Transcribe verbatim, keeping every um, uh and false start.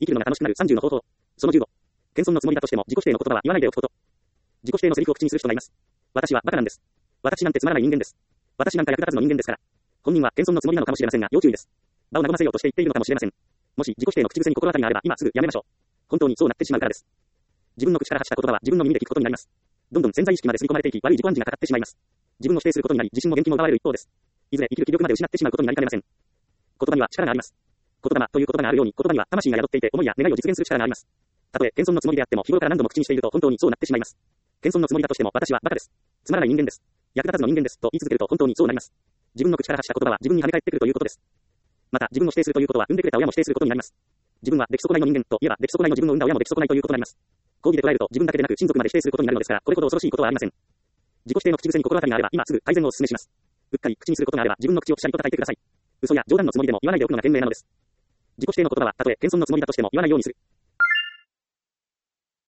生きるのが楽しくなるさんじゅうの方法。そのじゅうご。謙遜のつもりだとしても自己否定の言葉は言わないでおくこと。自己否定のセリフを口にする人がいます。私はバカなんです。私なんてつまらない人間です。私なんか役立たずの人間ですから。本人は謙遜のつもりなのかもしれませんが、要注意です。場を和ませようとして言っているのかもしれません。もし自己否定の口癖に心当たりがあれば、今すぐやめましょう。本当にそうなってしまうからです。自分の口から発した言葉は自分の耳で聞くことになります。どんどん潜在意識まで刷り込まれていき、悪い自己暗示がかかってしまいます。自分を否定することになり、自信も元気も奪われる一方です。いずれ生きる気力まで失ってしまうことになりかねません。言葉には力があります。言霊という言葉があるように、言葉には魂が宿っていて、思いや願いを実現する力があります。たとえ謙遜のつもりであっても、日頃から何度も口にしていると本当にそうなってしまいます。謙遜のつもりだとしても、私はバカです。つまらない人間です。役立たずの人間です。と言い続けると本当にそうなります。自分の口から発した言葉は自分に跳ね返ってくるということです。また、自分を否定するということは、産んでくれた親も否定することになります。自分は出来損ないの人間といえば、出来損ないの自分の産んだ親も出来損ないということになります。講義で捉えると、自分だけでなく親族まで否定することになるのですから、これほど恐ろしいことはありません。自己否定の口癖に心当たりがあれば、今すぐ改善をお勧めします。うっかり口にすることがあれば、自分の口をくしゃりと叩いてください。嘘や冗談のつもりでも言わないでおくのが賢明なのです。自己否定の言葉は、たとえ謙遜のつもりだとしても言わないようにする。